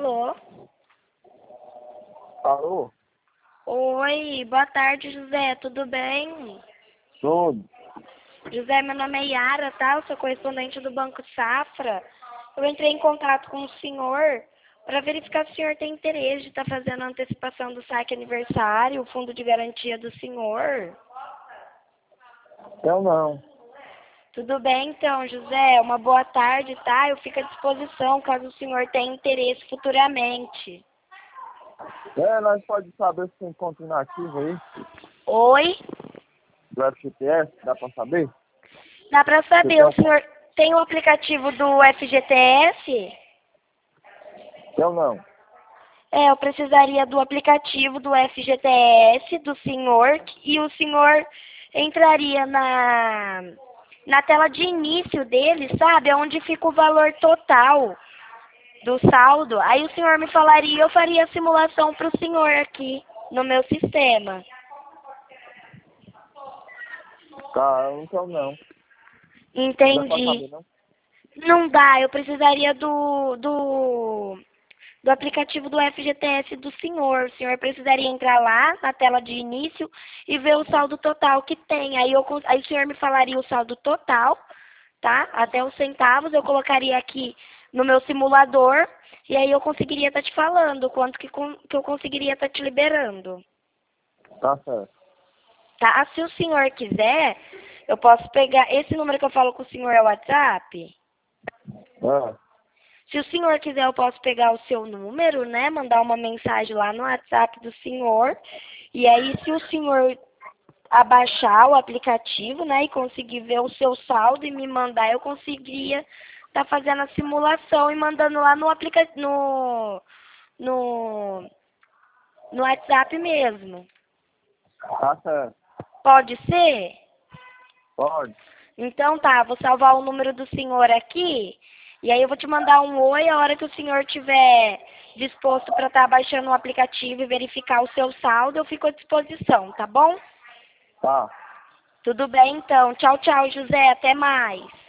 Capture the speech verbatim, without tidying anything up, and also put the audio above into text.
Alô? Alô? Oi, boa tarde, José, tudo bem? Tudo. José, meu nome é Yara, tá? Eu sou correspondente do Banco Safra. Eu entrei em contato com o senhor para verificar se o senhor tem interesse de estar fazendo a antecipação do saque aniversário, o fundo de garantia do senhor. Eu não. Tudo bem, então, José, uma boa tarde, tá? Eu fico à disposição caso o senhor tenha interesse futuramente. É, nós pode saber se tem conta inativo aí, Oi? do F G T S, dá pra saber? Dá para Você saber, tem o um... senhor tem o aplicativo do F G T S? Eu não. É, eu precisaria do aplicativo do F G T S do senhor e o senhor entraria na, na tela de início dele, sabe? Onde fica o valor total do saldo. Aí o senhor me falaria e eu faria a simulação para o senhor aqui no meu sistema. Tá, eu não quero não. Não dá pra Entendi. saber, não? Não dá, eu precisaria do, do, do aplicativo do F G T S do senhor. O senhor precisaria entrar lá na tela de início e ver o saldo total que tem. Aí, eu, cons- aí o senhor me falaria o saldo total, tá? Até os centavos, eu colocaria aqui no meu simulador e aí eu conseguiria estar te falando quanto que, con- que eu conseguiria estar te liberando. Tá certo. Tá? Se o senhor quiser, eu posso pegar... Esse número que eu falo com o senhor é o WhatsApp? É. Se o senhor quiser, eu posso pegar o seu número, né? Mandar uma mensagem lá no WhatsApp do senhor. E aí, se o senhor abaixar o aplicativo, né? E conseguir ver o seu saldo e me mandar, eu conseguiria estar fazendo a simulação e mandando lá no aplica no, no, no WhatsApp mesmo. Tá certo. Pode ser? Pode. Então tá, vou salvar o número do senhor aqui. E aí eu vou te mandar um oi a hora que o senhor tiver disposto para estar baixando o aplicativo e verificar o seu saldo, eu fico à disposição, tá bom? Tá. Tudo bem então. Tchau, tchau, José. Até mais.